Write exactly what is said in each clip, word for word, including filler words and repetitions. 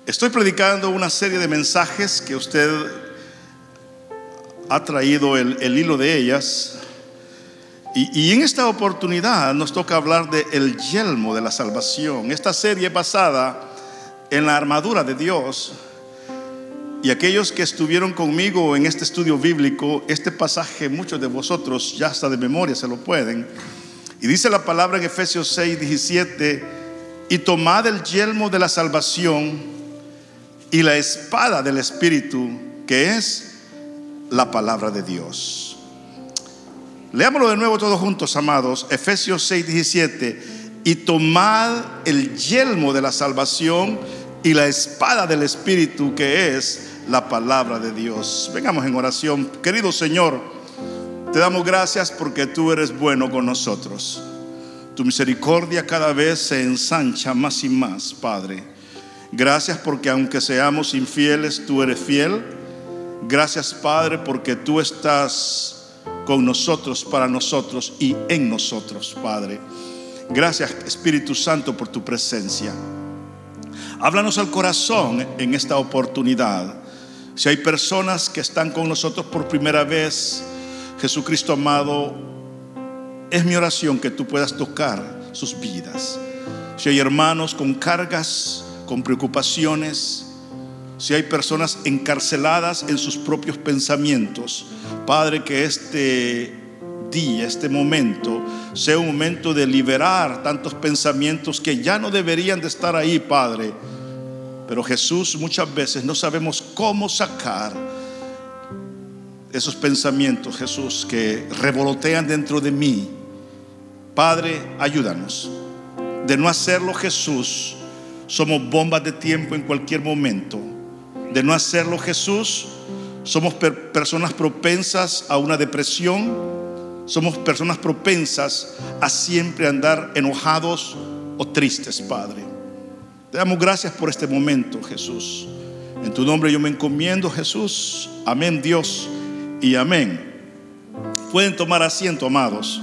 Estoy predicando una serie de mensajes que usted ha traído el, el hilo de ellas. Y, y en esta oportunidad nos toca hablar de el yelmo de la salvación. Esta serie es basada en la armadura de Dios. Y aquellos que estuvieron conmigo en este estudio bíblico, este pasaje muchos de vosotros ya hasta de memoria se lo pueden. Y dice la palabra en Efesios seis diecisiete: y tomad el yelmo de la salvación y la espada del Espíritu, que es la palabra de Dios. Leámoslo de nuevo todos juntos, amados. Efesios seis diecisiete: y tomad el yelmo de la salvación y la espada del Espíritu, que es la palabra de Dios. Vengamos en oración. Querido Señor, te damos gracias porque tú eres bueno con nosotros. Tu misericordia cada vez se ensancha más y más, Padre. Gracias porque aunque seamos infieles, tú eres fiel. Gracias, Padre, porque tú estás con nosotros, para nosotros y en nosotros, Padre. Gracias, Espíritu Santo, por tu presencia. Háblanos al corazón en esta oportunidad. Si hay personas que están con nosotros por primera vez, Jesucristo amado, es mi oración que tú puedas tocar sus vidas. Si hay hermanos con cargas, con preocupaciones, si hay personas encarceladas en sus propios pensamientos, Padre, que este día, este momento sea un momento de liberar tantos pensamientos que ya no deberían de estar ahí, Padre. Pero Jesús, muchas veces no sabemos cómo sacar esos pensamientos, Jesús, que revolotean dentro de mí. Padre, ayúdanos. De no hacerlo, Jesús, somos bombas de tiempo en cualquier momento. De no hacerlo, Jesús, somos per- personas propensas a una depresión. Somos personas propensas a siempre andar enojados o tristes, Padre. Te damos gracias por este momento, Jesús. En tu nombre yo me encomiendo, Jesús. Amén, Dios, y amén. Pueden tomar asiento, amados.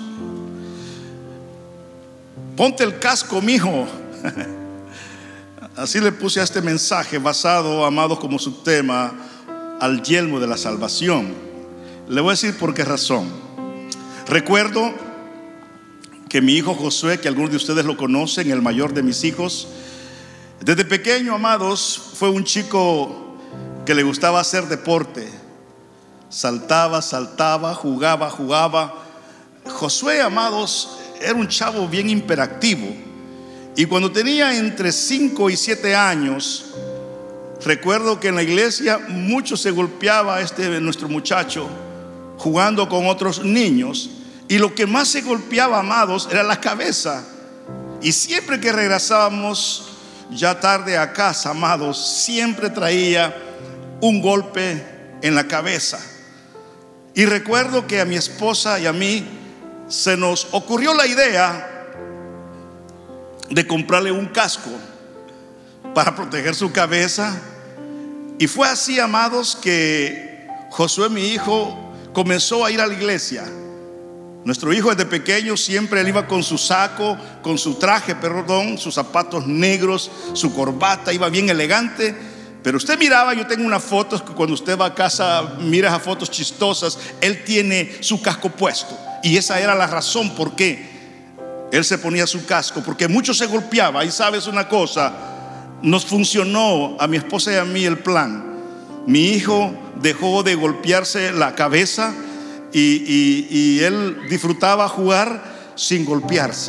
Ponte el casco, mijo. Así le puse a este mensaje basado, amados, como subtema al yelmo de la salvación. Le voy a decir por qué razón. Recuerdo que mi hijo Josué, que algunos de ustedes lo conocen, el mayor de mis hijos, desde pequeño, amados, fue un chico que le gustaba hacer deporte. Saltaba, saltaba, jugaba, jugaba. Josué, amados, era un chavo bien hiperactivo. Y cuando tenía entre cinco y siete años, recuerdo que en la iglesia mucho se golpeaba este nuestro muchacho jugando con otros niños. Y lo que más se golpeaba, amados, era la cabeza. Y siempre que regresábamos ya tarde a casa, amados, siempre traía un golpe en la cabeza. Y recuerdo que a mi esposa y a mí se nos ocurrió la idea de comprarle un casco para proteger su cabeza. Y fue así, amados, que Josué, mi hijo, comenzó a ir a la iglesia. Nuestro hijo desde pequeño siempre él iba con su saco, con su traje, perdón, sus zapatos negros, su corbata, iba bien elegante. Pero usted miraba, yo tengo unas fotos que cuando usted va a casa, mira esas fotos chistosas, él tiene su casco puesto. Y esa era la razón por qué él se ponía su casco, porque mucho se golpeaba. Y sabes una cosa, nos funcionó a mi esposa y a mí el plan. Mi hijo dejó de golpearse la cabeza y, y, y él disfrutaba jugar sin golpearse.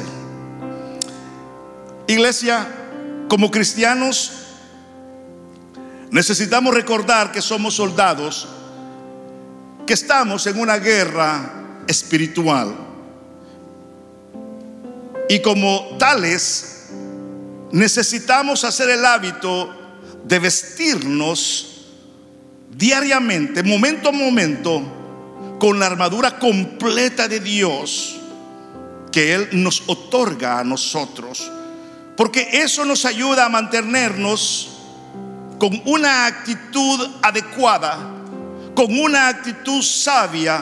Iglesia, como cristianos necesitamos recordar que somos soldados, que estamos en una guerra espiritual. Y como tales necesitamos hacer el hábito de vestirnos diariamente, momento a momento, con la armadura completa de Dios que Él nos otorga a nosotros. Porque eso nos ayuda a mantenernos con una actitud adecuada, con una actitud sabia.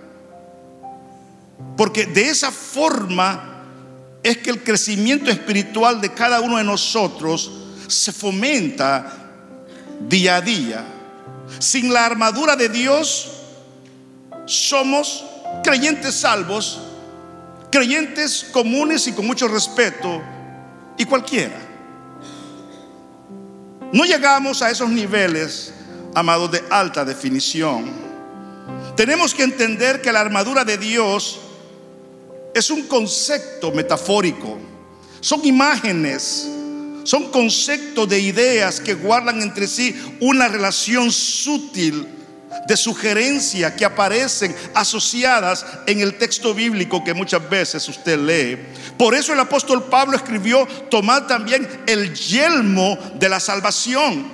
Porque de esa forma es que el crecimiento espiritual de cada uno de nosotros se fomenta día a día. Sin la armadura de Dios, somos creyentes salvos, creyentes comunes y con mucho respeto, y cualquiera. No llegamos a esos niveles, amados, de alta definición. Tenemos que entender que la armadura de Dios es un concepto metafórico. Son imágenes, son conceptos de ideas que guardan entre sí una relación sutil de sugerencia que aparecen asociadas en el texto bíblico que muchas veces usted lee. Por eso el apóstol Pablo escribió: tomad también el yelmo de la salvación.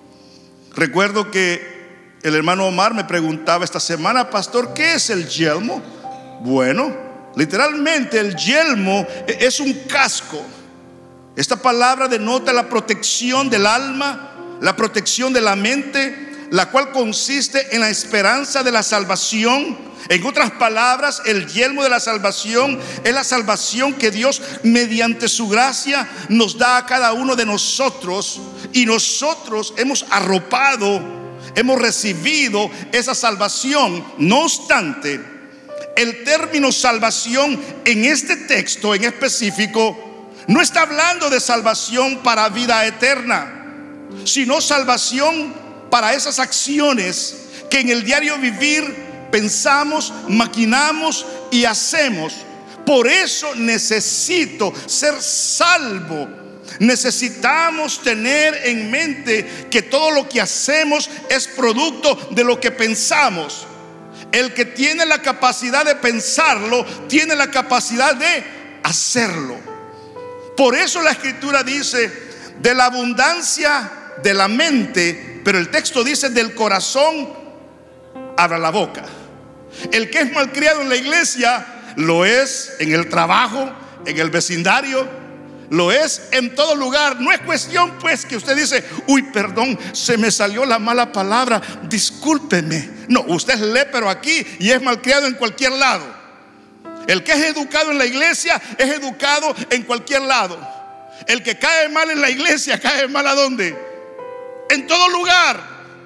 Recuerdo que el hermano Omar me preguntaba esta semana: pastor, ¿qué es el yelmo? Bueno, literalmente el yelmo es un casco. Esta palabra denota la protección del alma, la protección de la mente, la cual consiste en la esperanza de la salvación. En otras palabras, el yelmo de la salvación es la salvación que Dios, mediante su gracia, nos da a cada uno de nosotros, y nosotros hemos arropado, hemos recibido esa salvación. No obstante, el término salvación en este texto en específico no está hablando de salvación para vida eterna, sino salvación para esas acciones que en el diario vivir pensamos, maquinamos y hacemos. Por eso necesito ser salvo. Necesitamos tener en mente que todo lo que hacemos es producto de lo que pensamos. El que tiene la capacidad de pensarlo, tiene la capacidad de hacerlo. Por eso la escritura dice: de la abundancia de la mente, pero el texto dice: del corazón habla la boca. El que es malcriado en la iglesia lo es en el trabajo, en el vecindario, lo es en todo lugar. No es cuestión pues que usted dice: uy, perdón, se me salió la mala palabra, discúlpeme. No, usted es lépero aquí y es malcriado en cualquier lado. El que es educado en la iglesia es educado en cualquier lado. El que cae mal en la iglesia cae mal ¿a dónde? En todo lugar.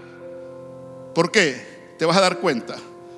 ¿Por qué? Te vas a dar cuenta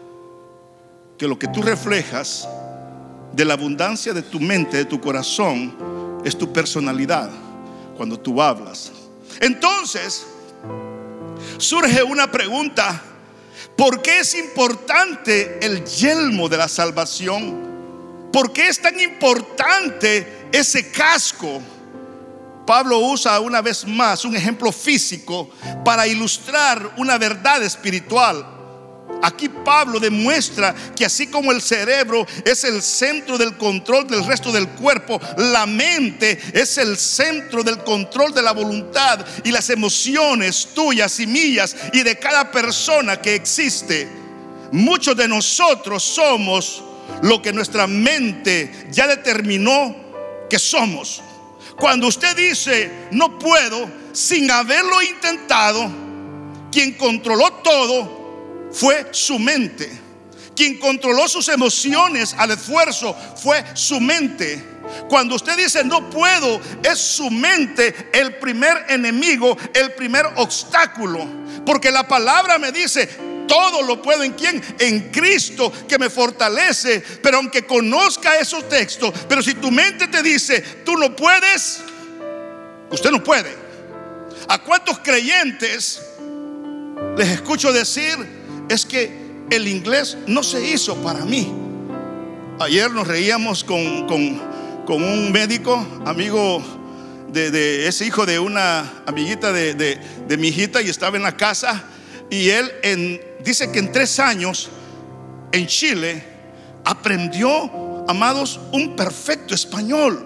que lo que tú reflejas de la abundancia de tu mente, de tu corazón, es tu personalidad cuando tú hablas. Entonces surge una pregunta: ¿por qué es importante el yelmo de la salvación? ¿Por qué es tan importante ese casco? Pablo usa una vez más un ejemplo físico para ilustrar una verdad espiritual. Aquí Pablo demuestra que así como el cerebro es el centro del control del resto del cuerpo, la mente es el centro del control de la voluntad y las emociones tuyas y mías y de cada persona que existe. Muchos de nosotros somos lo que nuestra mente ya determinó que somos. Cuando usted dice no puedo, sin haberlo intentado, quien controló todo fue su mente. Quien controló sus emociones al esfuerzo fue su mente. Cuando usted dice no puedo, es su mente el primer enemigo, el primer obstáculo. Porque la palabra me dice: todo lo puedo en quién, en Cristo que me fortalece. Pero aunque conozca esos textos, pero si tu mente te dice tú no puedes, usted no puede. ¿A cuántos creyentes les escucho decir: es que el inglés no se hizo para mí? Ayer nos reíamos con, con, con un médico, amigo de, de ese hijo de una amiguita de, de, de mi hijita, y estaba en la casa. Y él en, dice que en tres años en Chile aprendió, amados, un perfecto español.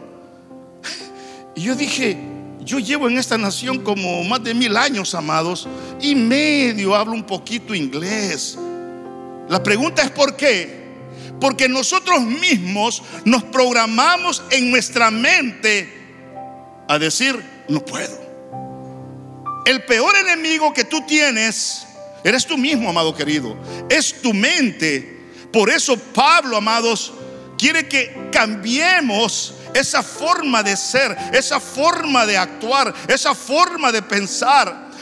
Y yo dije: yo llevo en esta nación como más de mil años, amados, y medio hablo un poquito inglés. La pregunta es ¿por qué? Porque nosotros mismos nos programamos en nuestra mente a decir no puedo. El peor enemigo que tú tienes eres tú mismo, amado querido. Es tu mente. Por eso Pablo, amados, quiere que cambiemos esa forma de ser, esa forma de actuar, esa forma de pensar.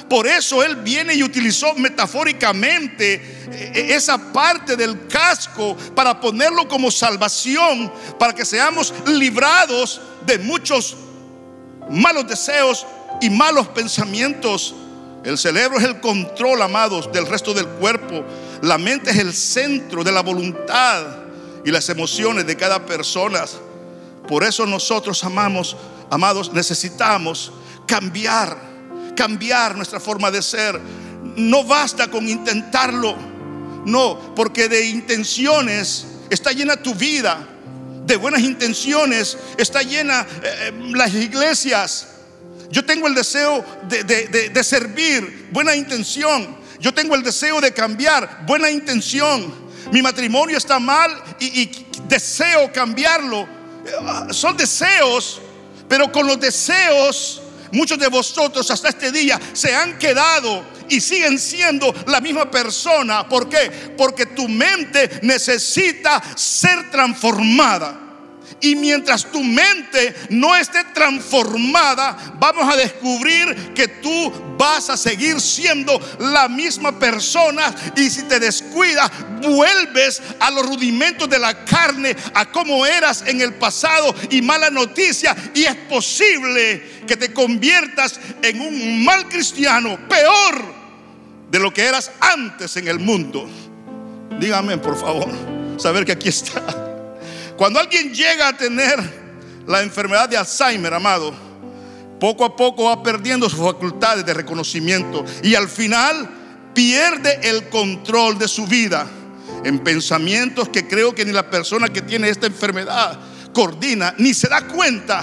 Por eso Él viene y utilizó metafóricamente esa parte del casco para ponerlo como salvación, para que seamos librados de muchos malos deseos y malos pensamientos. El cerebro es el control, amados, del resto del cuerpo. La mente es el centro de la voluntad y las emociones de cada persona. Por eso nosotros, amamos, amados, necesitamos cambiar, cambiar nuestra forma de ser. No basta con intentarlo, no, porque de intenciones está llena tu vida. De buenas intenciones está llena eh, las iglesias. Yo tengo el deseo de, de, de, de servir, buena intención. Yo tengo el deseo de cambiar, buena intención. Mi matrimonio está mal y, y deseo cambiarlo. Son deseos, pero con los deseos muchos de vosotros hasta este día se han quedado y siguen siendo la misma persona. ¿Por qué? Porque tu mente necesita ser transformada. Y mientras tu mente no esté transformada, vamos a descubrir que tú vas a seguir siendo la misma persona. Y si te descuidas, vuelves a los rudimentos de la carne, a como eras en el pasado. Y mala noticia, y es posible que te conviertas en un mal cristiano, peor de lo que eras antes en el mundo. Dígame, por favor, saber que aquí está. Cuando alguien llega a tener la enfermedad de Alzheimer, amado, poco a poco va perdiendo sus facultades de reconocimiento y al final pierde el control de su vida en pensamientos que creo que ni la persona que tiene esta enfermedad coordina, ni se da cuenta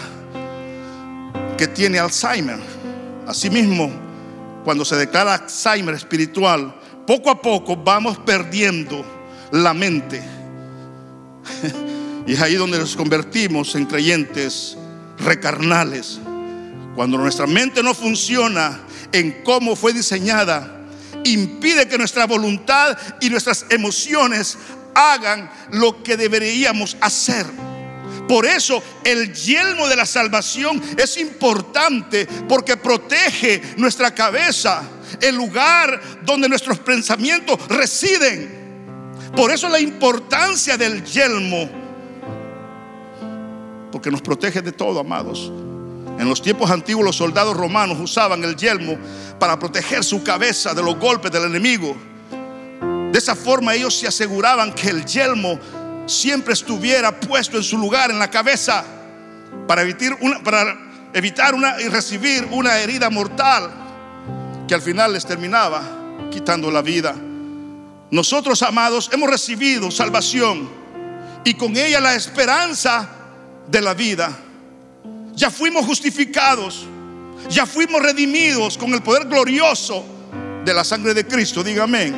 que tiene Alzheimer. Asimismo, cuando se declara Alzheimer espiritual, poco a poco vamos perdiendo la mente. Y es ahí donde nos convertimos en creyentes recarnales. Cuando nuestra mente no funciona en cómo fue diseñada, impide que nuestra voluntad y nuestras emociones hagan lo que deberíamos hacer. Por eso el yelmo de la salvación es importante, porque protege nuestra cabeza, el lugar donde nuestros pensamientos residen. Por eso la importancia del yelmo, porque nos protege de todo, amados. En los tiempos antiguos los soldados romanos usaban el yelmo para proteger su cabeza de los golpes del enemigo. De esa forma ellos se aseguraban que el yelmo siempre estuviera puesto en su lugar en la cabeza, para evitar una, para evitar una y recibir una herida mortal que al final les terminaba quitando la vida. Nosotros, amados, hemos recibido salvación y con ella la esperanza de la vida. Ya fuimos justificados, ya fuimos redimidos con el poder glorioso de la sangre de Cristo. Dígame.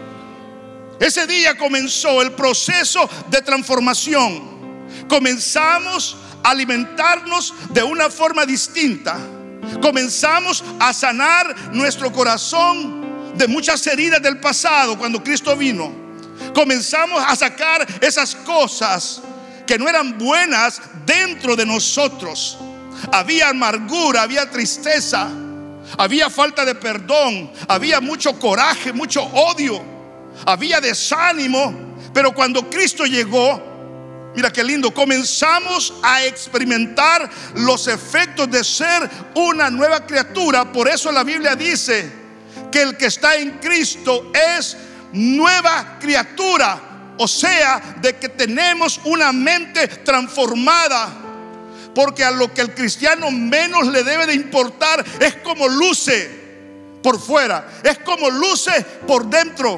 Ese día comenzó el proceso de transformación. Comenzamos a alimentarnos de una forma distinta. Comenzamos a sanar nuestro corazón de muchas heridas del pasado cuando Cristo vino. Comenzamos a sacar esas cosas que no eran buenas dentro de nosotros. Había amargura, había tristeza, había falta de perdón, había mucho coraje, mucho odio, había desánimo. Pero cuando Cristo llegó, mira qué lindo, comenzamos a experimentar los efectos de ser una nueva criatura. Por eso la Biblia dice que el que está en Cristo es nueva criatura. O sea, de que tenemos una mente transformada. Porque a lo que el cristiano menos le debe de importar es cómo luce por fuera, es cómo luce por dentro.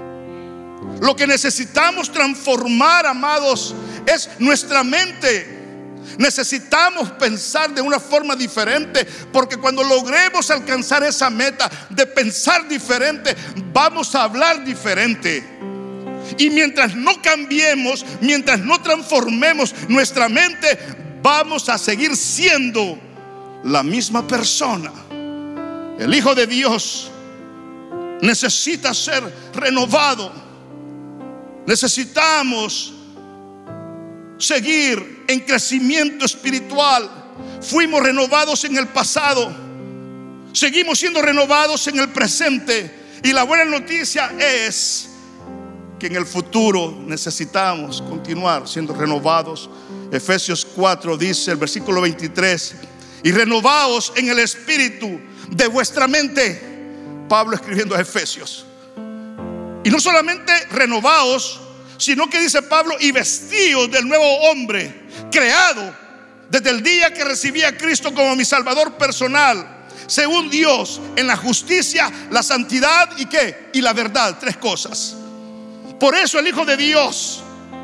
Lo que necesitamos transformar, amados, es nuestra mente. Necesitamos pensar de una forma diferente, porque cuando logremos alcanzar esa meta de pensar diferente, vamos a hablar diferente. Y mientras no cambiemos, mientras no transformemos nuestra mente, vamos a seguir siendo la misma persona. El Hijo de Dios necesita ser renovado. Necesitamos seguir en crecimiento espiritual. Fuimos renovados en el pasado. Seguimos siendo renovados en el presente. Y la buena noticia es que en el futuro necesitamos continuar siendo renovados. Efesios cuatro dice, el versículo veintitrés: y renovaos en el espíritu de vuestra mente. Pablo escribiendo a Efesios. Y no solamente renovaos, sino que dice Pablo, y vestíos del nuevo hombre, creado desde el día que recibí a Cristo como mi Salvador personal, según Dios, en la justicia, la santidad y qué, y la verdad. Tres cosas. Por eso el Hijo de Dios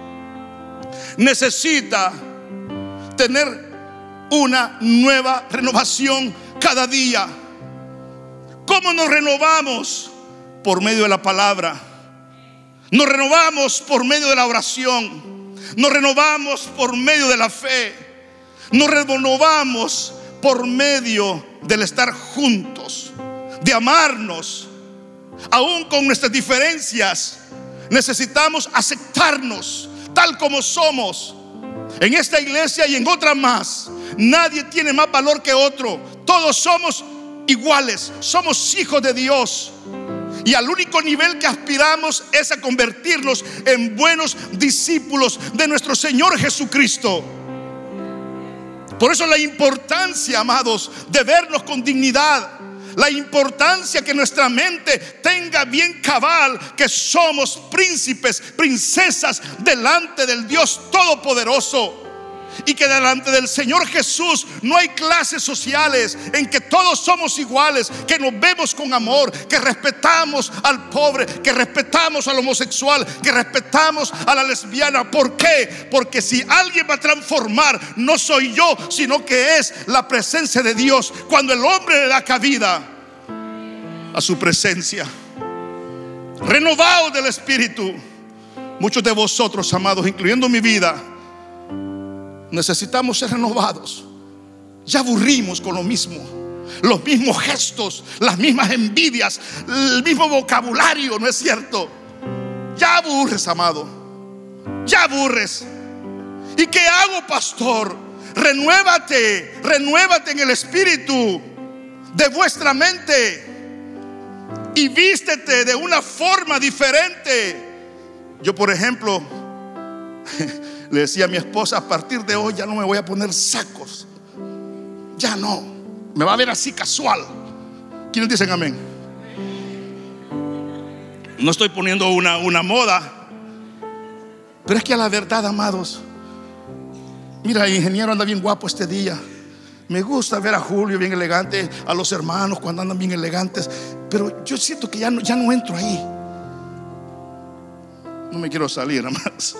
necesita tener una nueva renovación cada día. ¿Cómo nos renovamos? Por medio de la palabra. Nos renovamos por medio de la oración. Nos renovamos por medio de la fe. Nos renovamos por medio del estar juntos, de amarnos. Aún con nuestras diferencias, necesitamos aceptarnos tal como somos. En esta iglesia y en otras más, nadie tiene más valor que otro. Todos somos iguales, somos hijos de Dios. Y al único nivel que aspiramos es a convertirnos en buenos discípulos de nuestro Señor Jesucristo. Por eso la importancia, amados, de vernos con dignidad. La importancia que nuestra mente tenga bien cabal que somos príncipes, princesas delante del Dios Todopoderoso. Y que delante del Señor Jesús no hay clases sociales, en que todos somos iguales, que nos vemos con amor, que respetamos al pobre, que respetamos al homosexual, que respetamos a la lesbiana. ¿Por qué? Porque si alguien va a transformar, no soy yo, sino que es la presencia de Dios. Cuando el hombre le da cabida a su presencia. Renovados del Espíritu. Muchos de vosotros, amados, incluyendo mi vida, necesitamos ser renovados. Ya aburrimos con lo mismo, los mismos gestos, las mismas envidias, el mismo vocabulario, ¿no es cierto? Ya aburres, amado. Ya aburres. ¿Y qué hago, pastor? Renuévate, renuévate en el espíritu de vuestra mente y vístete de una forma diferente. Yo, por ejemplo, le decía a mi esposa, a partir de hoy ya no me voy a poner sacos. Ya no, me va a ver así casual. ¿Quiénes dicen amén? No estoy poniendo una, una moda, pero es que a la verdad, amados, mira, el ingeniero anda bien guapo este día. Me gusta ver a Julio bien elegante, a los hermanos cuando andan bien elegantes, pero yo siento que ya no, ya no entro ahí. No me quiero salir, amados.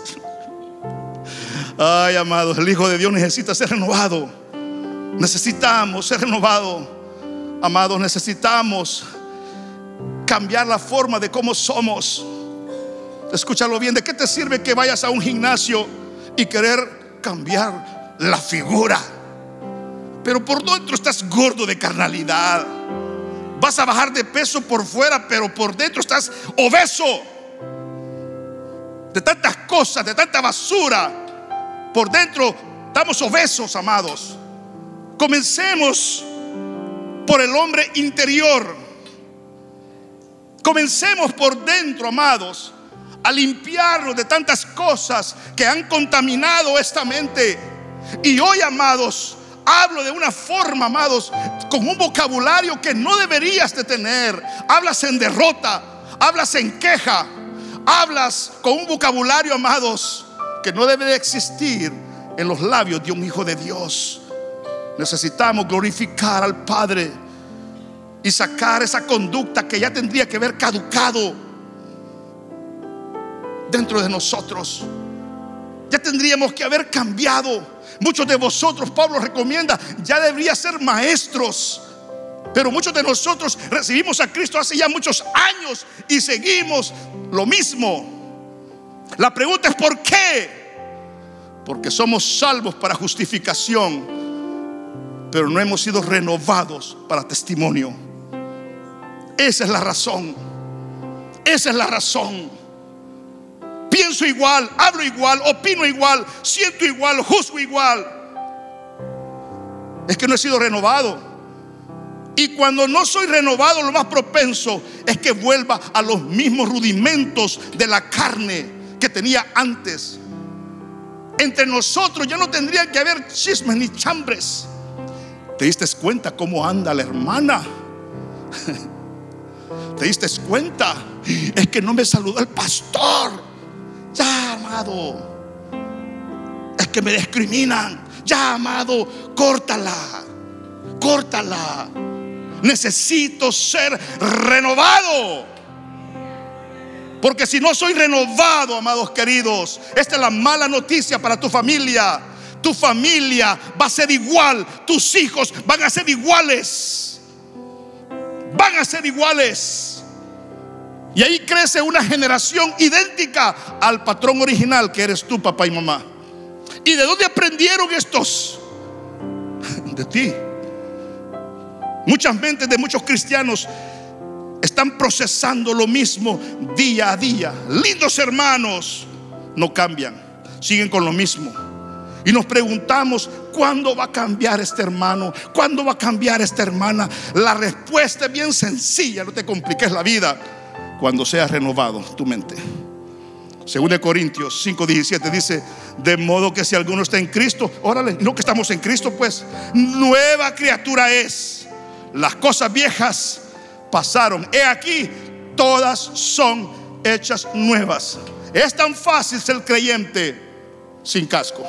Ay, amados, el Hijo de Dios necesita ser renovado. Necesitamos ser renovados. Amados, necesitamos cambiar la forma de cómo somos. Escúchalo bien. ¿De qué te sirve que vayas a un gimnasio y querer cambiar la figura, pero por dentro estás gordo de carnalidad? Vas a bajar de peso por fuera, pero por dentro estás obeso de tantas cosas, de tanta basura. Por dentro estamos obesos, amados. Comencemos por el hombre interior. Comencemos por dentro, amados, a limpiarnos de tantas cosas que han contaminado esta mente. Y hoy, amados, hablo de una forma, amados, con un vocabulario que no deberías de tener. Hablas en derrota, hablas en queja, hablas con un vocabulario, amados, que no debe de existir en los labios de un hijo de Dios. Necesitamos glorificar al Padre y sacar esa conducta que ya tendría que haber caducado dentro de nosotros. Ya tendríamos que haber cambiado. Muchos de vosotros, Pablo recomienda, ya debería ser maestros. Pero muchos de nosotros recibimos a Cristo hace ya muchos años y seguimos lo mismo. La pregunta es ¿por qué? Porque somos salvos para justificación, pero no hemos sido renovados para testimonio. Esa es la razón. Esa es la razón. Pienso igual, hablo igual, opino igual, siento igual, juzgo igual. Es que no he sido renovado. Y cuando no soy renovado, lo más propenso es que vuelva a los mismos rudimentos de la carne que tenía antes. Entre nosotros ya no tendrían que haber chismes ni chambres. ¿Te diste cuenta cómo anda la hermana? ¿Te diste cuenta? Es que no me saludó el pastor. Ya, amado, es que me discriminan. Ya, amado, córtala, córtala. Necesito ser renovado. Porque si no soy renovado, amados queridos, esta es la mala noticia para tu familia. Tu familia va a ser igual. Tus hijos van a ser iguales. Van a ser iguales. Y ahí crece una generación idéntica al patrón original que eres tú, papá y mamá. ¿Y de dónde aprendieron estos? De ti. Muchas mentes de muchos cristianos están procesando lo mismo día a día. Lindos hermanos, no cambian, siguen con lo mismo. Y nos preguntamos, ¿cuándo va a cambiar este hermano? ¿Cuándo va a cambiar esta hermana? La respuesta es bien sencilla, no te compliques la vida. Cuando seas renovado tu mente. Según de Corintios cinco diecisiete dice: de modo que si alguno está en Cristo, órale, no que estamos en Cristo, pues nueva criatura es. Las cosas viejas pasaron, he aquí, todas son hechas nuevas. Es tan fácil ser creyente sin casco.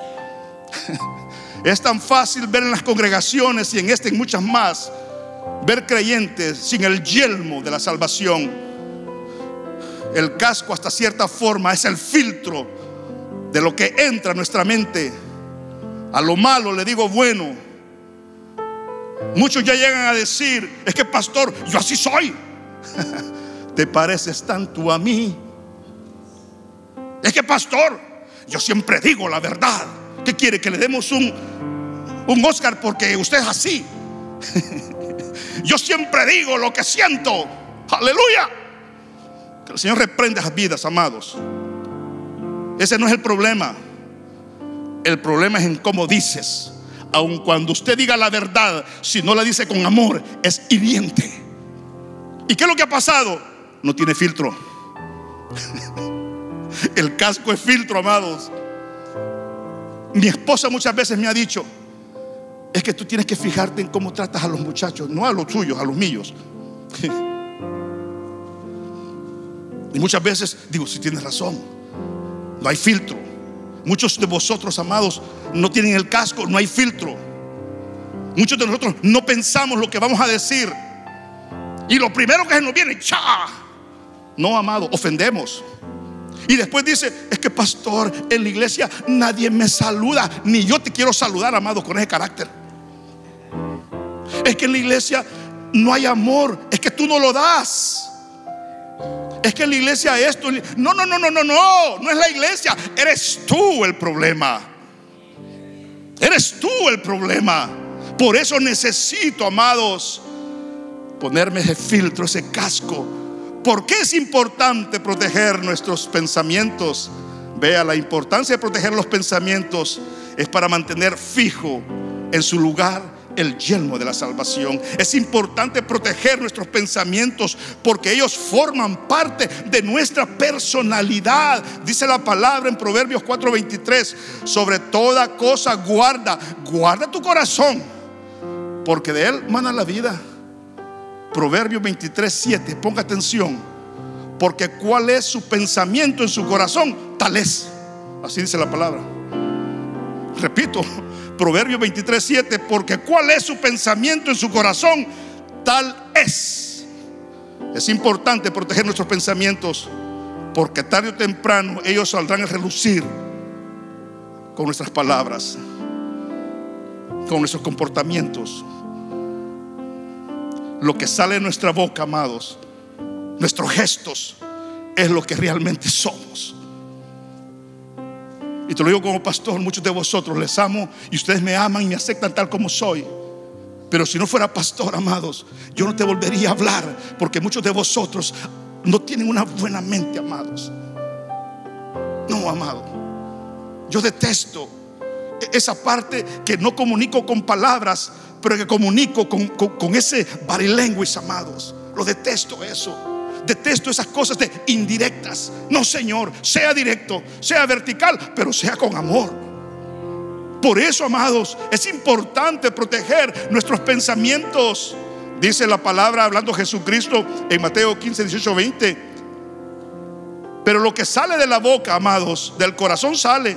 Es tan fácil ver en las congregaciones y en esta y en muchas más, ver creyentes sin el yelmo de la salvación. El casco, hasta cierta forma, es el filtro de lo que entra a nuestra mente. A lo malo le digo bueno. Muchos ya llegan a decir: es que pastor, yo así soy. Te pareces tanto a mí. Es que pastor, yo siempre digo la verdad. ¿Qué quiere? Que le demos un, un Oscar porque usted es así. Yo siempre digo lo que siento. Aleluya. Que el Señor reprenda esas vidas, amados. Ese no es el problema. El problema es en cómo dices. Aun cuando usted diga la verdad, si no la dice con amor, es hiriente. ¿Y qué es lo que ha pasado? No tiene filtro. El casco es filtro, amados. Mi esposa muchas veces me ha dicho: es que tú tienes que fijarte en cómo tratas a los muchachos, no a los tuyos, a los míos. Y muchas veces digo: si tienes razón, no hay filtro. Muchos de vosotros, amados, no tienen el casco, no hay filtro. Muchos de nosotros no pensamos lo que vamos a decir, y lo primero que se nos viene, ¡cha! No, amado, ofendemos. Y después dice: es que pastor, en la iglesia nadie me saluda. Ni yo te quiero saludar, amado, con ese carácter. Es que en la iglesia no hay amor. Es que tú no lo das. Es que en la iglesia esto. No, no, no, no, no, no. No es la iglesia. Eres tú el problema. Eres tú el problema. Por eso necesito, amados, ponerme ese filtro, ese casco. ¿Por qué es importante proteger nuestros pensamientos? Vea, la importancia de proteger los pensamientos es para mantener fijo en su lugar el yelmo de la salvación. Es importante proteger nuestros pensamientos porque ellos forman parte de nuestra personalidad. Dice la palabra en Proverbios cuatro veintitrés: sobre toda cosa guarda, guarda tu corazón, porque de él mana la vida. Proverbios veintitrés siete, ponga atención: porque cuál es su pensamiento en su corazón, tal es. Así dice la palabra. Repito, Proverbios veintitrés siete, porque cuál es su pensamiento en su corazón, tal es. Es importante proteger nuestros pensamientos, porque tarde o temprano ellos saldrán a relucir con nuestras palabras, con nuestros comportamientos. Lo que sale de nuestra boca, amados, nuestros gestos, es lo que realmente somos. Y te lo digo como pastor: muchos de vosotros les amo y ustedes me aman y me aceptan tal como soy. Pero si no fuera pastor, amados, yo no te volvería a hablar, porque muchos de vosotros no tienen una buena mente, amados. No, amado, yo detesto esa parte que no comunico con palabras, pero que comunico con, con, con ese body language, amados. Lo detesto eso. Detesto esas cosas de indirectas. No, Señor, sea directo, sea vertical, pero sea con amor. Por eso, amados, es importante proteger nuestros pensamientos. Dice la palabra, hablando Jesucristo en Mateo quince, dieciocho, veinte: pero lo que sale de la boca, amados, del corazón sale,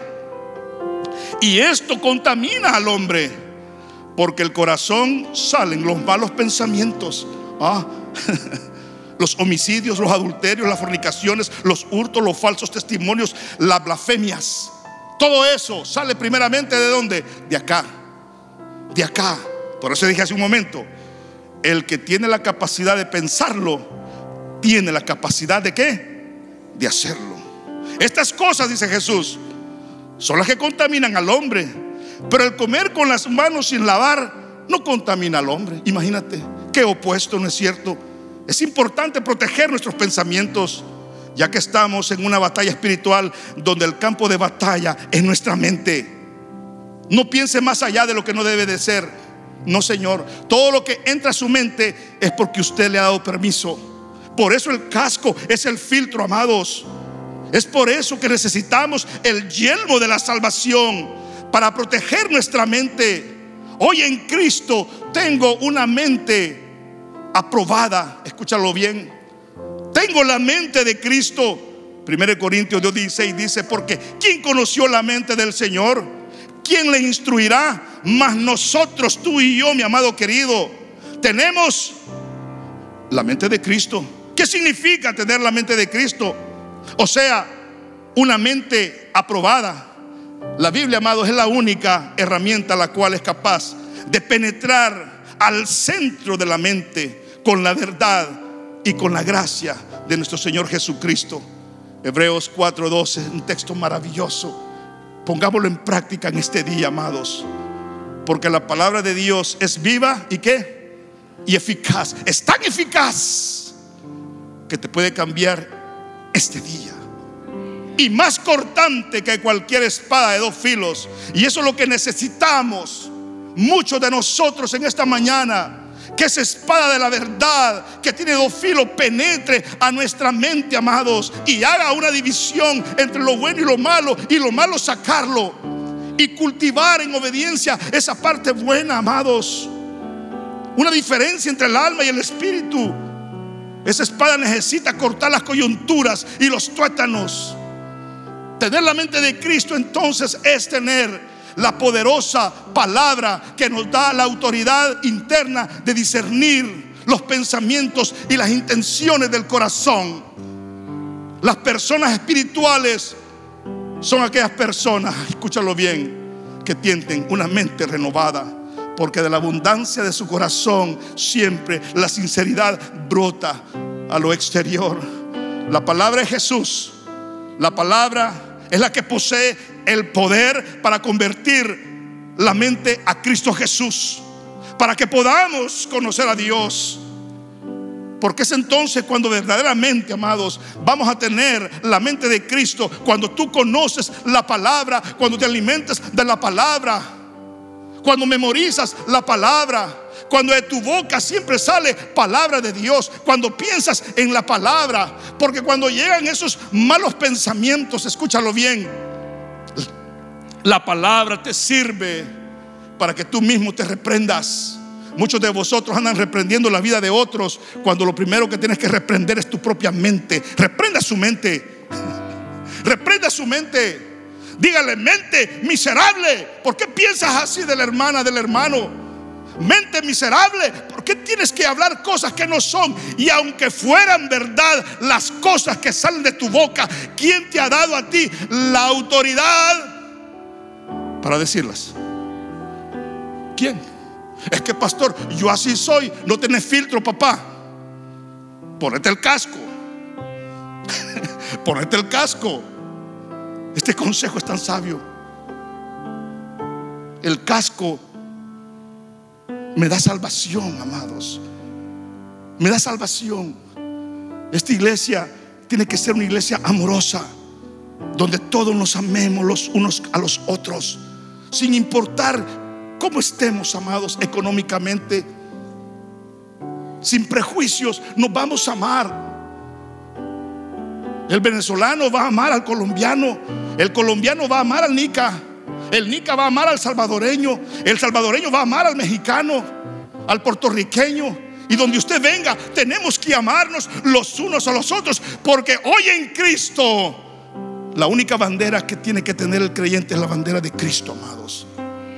y esto contamina al hombre, porque el corazón salen los malos pensamientos. Ah, los homicidios, los adulterios, las fornicaciones, los hurtos, los falsos testimonios, las blasfemias. Todo eso sale primeramente ¿de dónde? De acá. De acá. Por eso dije hace un momento, el que tiene la capacidad de pensarlo, tiene la capacidad de ¿qué? De hacerlo. Estas cosas, dice Jesús, son las que contaminan al hombre, pero el comer con las manos sin lavar no contamina al hombre. Imagínate, qué opuesto, ¿no es cierto? Es importante proteger nuestros pensamientos, ya que estamos en una batalla espiritual donde el campo de batalla es nuestra mente. No piense más allá de lo que no debe de ser. No, Señor, todo lo que entra a su mente es porque usted le ha dado permiso. Por eso el casco es el filtro, amados. Es por eso que necesitamos el yelmo de la salvación para proteger nuestra mente. Hoy en Cristo tengo una mente aprobada. Escúchalo bien. Tengo la mente de Cristo. Primero Corintios dos dieciséis dice: porque ¿quién conoció la mente del Señor? ¿Quién le instruirá? Mas nosotros, tú y yo, mi amado querido, tenemos la mente de Cristo. ¿Qué significa tener la mente de Cristo? O sea, una mente aprobada. La Biblia, amados, es la única herramienta la cual es capaz de penetrar al centro de la mente con la verdad y con la gracia de nuestro Señor Jesucristo. Hebreos cuatro doce, un texto maravilloso. Pongámoslo en práctica en este día, amados, porque la palabra de Dios es viva y ¿qué? Y eficaz. Es tan eficaz que te puede cambiar este día, y más cortante que cualquier espada de dos filos. Y eso es lo que necesitamos muchos de nosotros en esta mañana, que esa espada de la verdad que tiene dos filos penetre a nuestra mente, amados, y haga una división entre lo bueno y lo malo, y lo malo sacarlo, y cultivar en obediencia esa parte buena, amados. Una diferencia entre el alma y el espíritu. Esa espada necesita cortar las coyunturas y los tuétanos. Tener la mente de Cristo entonces es tener la poderosa palabra que nos da la autoridad interna de discernir los pensamientos y las intenciones del corazón. Las personas espirituales son aquellas personas, escúchalo bien, que tienen una mente renovada, porque de la abundancia de su corazón siempre la sinceridad brota a lo exterior. La palabra es Jesús. La palabra es la que posee el poder para convertir la mente a Cristo Jesús, para que podamos conocer a Dios. Porque es entonces cuando verdaderamente, amados, vamos a tener la mente de Cristo. Cuando tú conoces la palabra, cuando te alimentas de la palabra, cuando memorizas la palabra, cuando de tu boca siempre sale palabra de Dios, cuando piensas en la palabra. Porque cuando llegan esos malos pensamientos, escúchalo bien, la palabra te sirve para que tú mismo te reprendas. Muchos de vosotros andan reprendiendo la vida de otros, cuando lo primero que tienes que reprender es tu propia mente. Reprenda su mente. Reprenda su mente. Dígale: mente miserable, ¿por qué piensas así de la hermana, del hermano? Mente miserable, ¿por qué tienes que hablar cosas que no son? Y aunque fueran verdad las cosas que salen de tu boca, ¿quién te ha dado a ti la autoridad para decirlas? ¿Quién? Es que, pastor, yo así soy. No tenés filtro, papá. Ponete el casco. Ponete el casco. Este consejo es tan sabio. El casco me da salvación, amados. Me da salvación. Esta iglesia tiene que ser una iglesia amorosa, donde todos nos amemos los unos a los otros, sin importar como estemos, amados, económicamente, sin prejuicios, nos vamos a amar. El venezolano va a amar al colombiano, el colombiano va a amar al nica, el nica va a amar al salvadoreño, el salvadoreño va a amar al mexicano, al puertorriqueño. Y donde usted venga, tenemos que amarnos los unos a los otros, porque hoy en Cristo la única bandera que tiene que tener el creyente es la bandera de Cristo, amados.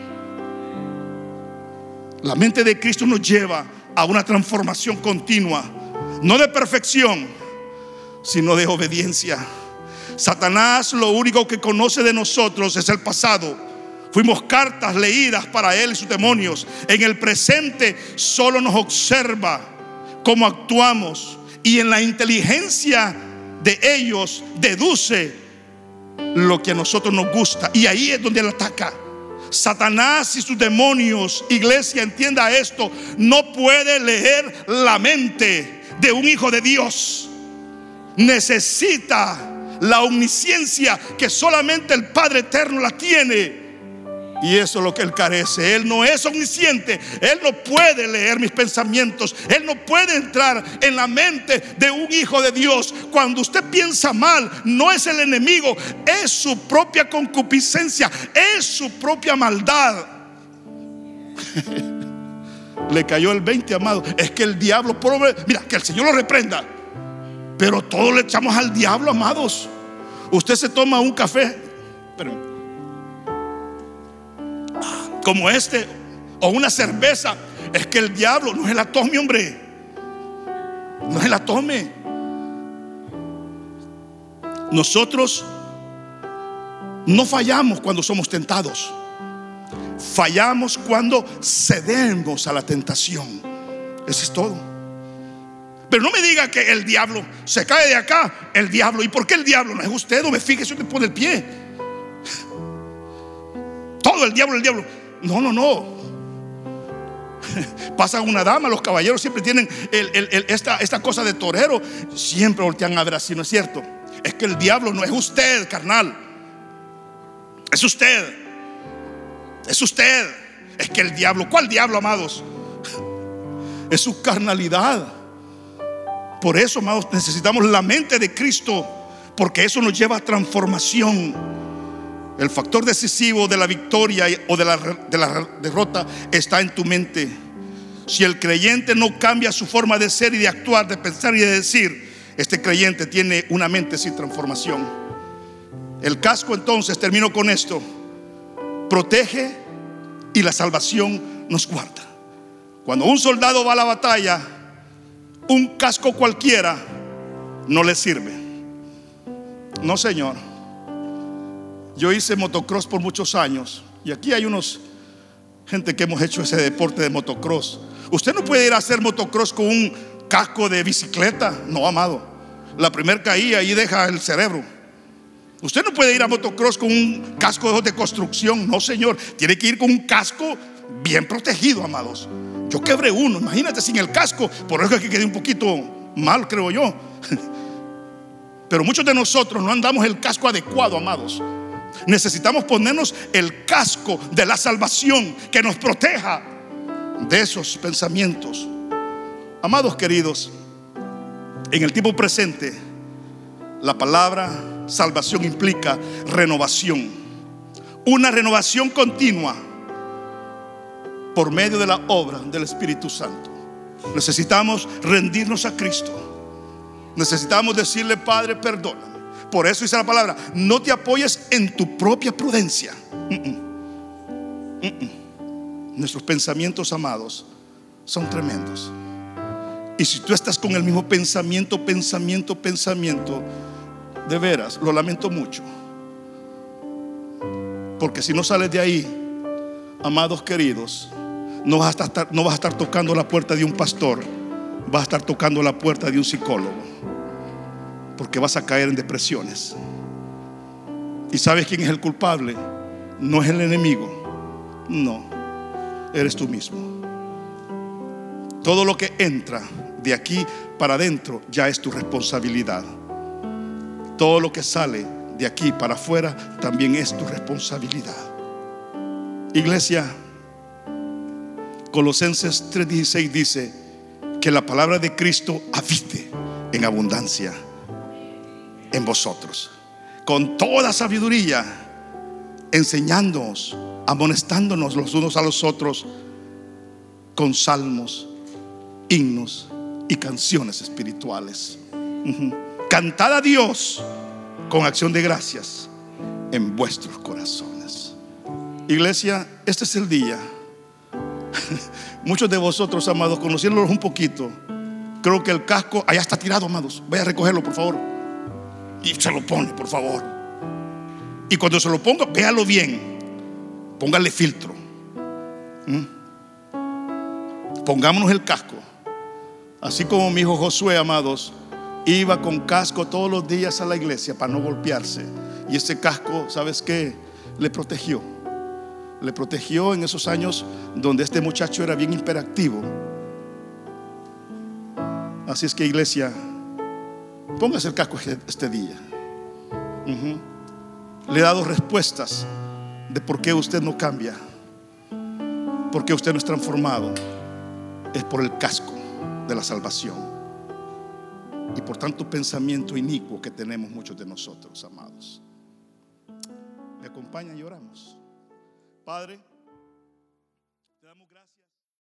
La mente de Cristo nos lleva a una transformación continua, no de perfección, sino de obediencia. Satanás lo único que conoce de nosotros es el pasado. Fuimos cartas leídas para él y sus demonios. En el presente solo nos observa cómo actuamos, y en la inteligencia de ellos deduce lo que a nosotros nos gusta, y ahí es donde él ataca. Satanás y sus demonios, iglesia, entienda esto, no puede leer la mente de un hijo de Dios. Necesita la omnisciencia que solamente el Padre Eterno la tiene, y eso es lo que él carece. Él no es omnisciente, él no puede leer mis pensamientos, él no puede entrar en la mente de un hijo de Dios. Cuando usted piensa mal, no es el enemigo, es su propia concupiscencia, es su propia maldad. Le cayó el veinte, amado. Es que el diablo, pobre, mira, que el Señor lo reprenda, pero todos le echamos al diablo, amados. Usted se toma un café, pero como este, o una cerveza, es que el diablo no se la tome, hombre, no se la tome. Nosotros no fallamos cuando somos tentados, fallamos cuando cedemos a la tentación. Eso es todo. Pero no me diga que el diablo se cae de acá, el diablo. ¿Y por qué el diablo? No es usted, no me fíjese dónde pone el pie. Todo el diablo, el diablo. No, no, no. Pasa una dama, los caballeros siempre tienen el, el, el, esta, esta cosa de torero. Siempre voltean a ver así, ¿no es cierto? Es que el diablo no es usted, carnal. Es usted. Es usted. Es que el diablo, ¿cuál diablo, amados? Es su carnalidad. Por eso, amados, necesitamos la mente de Cristo, porque eso nos lleva a transformación. El factor decisivo de la victoria o de la, de la derrota está en tu mente. Si el creyente no cambia su forma de ser y de actuar, de pensar y de decir, este creyente tiene una mente sin transformación. El casco, entonces, termino con esto, protege y la salvación nos guarda. Cuando un soldado va a la batalla, un casco cualquiera no le sirve. No, señor. Yo hice motocross por muchos años, y aquí hay unos gente que hemos hecho ese deporte de motocross. Usted no puede ir a hacer motocross con un casco de bicicleta. No, amado. La primera caída ahí deja el cerebro. Usted no puede ir a motocross con un casco de construcción. No, señor. Tiene que ir con un casco bien protegido, amados. Yo quebré uno, imagínate, sin el casco. Por eso es que quedé un poquito mal, creo yo. Pero muchos de nosotros no andamos el casco adecuado, amados. Necesitamos ponernos el casco de la salvación que nos proteja de esos pensamientos. Amados queridos, en el tiempo presente, la palabra salvación implica renovación, una renovación continua por medio de la obra del Espíritu Santo. Necesitamos rendirnos a Cristo. Necesitamos decirle: Padre, perdóname. Por eso dice la palabra: no te apoyes en tu propia prudencia. Mm-mm. Mm-mm. Nuestros pensamientos, amados, son tremendos. Y si tú estás con el mismo pensamiento, pensamiento, pensamiento, de veras, lo lamento mucho. Porque si no sales de ahí, amados queridos, no vas a estar, no vas a estar tocando la puerta de un pastor, vas a estar tocando la puerta de un psicólogo. Porque vas a caer en depresiones. ¿Y sabes quién es el culpable? No es el enemigo. No, eres tú mismo. Todo lo que entra de aquí para adentro ya es tu responsabilidad. Todo lo que sale de aquí para afuera también es tu responsabilidad. Iglesia, Colosenses tres dieciséis dice que la palabra de Cristo habite en abundancia en vosotros, con toda sabiduría, enseñándonos, amonestándonos los unos a los otros con salmos, himnos y canciones espirituales. Uh-huh. Cantad a Dios con acción de gracias en vuestros corazones. Iglesia, este es el día. Muchos de vosotros, amados, conociéndolos un poquito, creo que el casco allá está tirado, amados. Vaya a recogerlo, por favor, y se lo pone, por favor. Y cuando se lo ponga, véalo bien, póngale filtro. ¿Mm? Pongámonos el casco, así como mi hijo Josué, amados, iba con casco todos los días a la iglesia para no golpearse. Y ese casco, ¿sabes qué? Le protegió. Le protegió en esos años donde este muchacho era bien hiperactivo. Así es que, iglesia, póngase el casco este, este día. Uh-huh. Le he dado respuestas de por qué usted no cambia, por qué usted no es transformado. Es por el casco de la salvación y por tanto pensamiento inicuo que tenemos muchos de nosotros, amados. Me acompañan y oramos. Padre.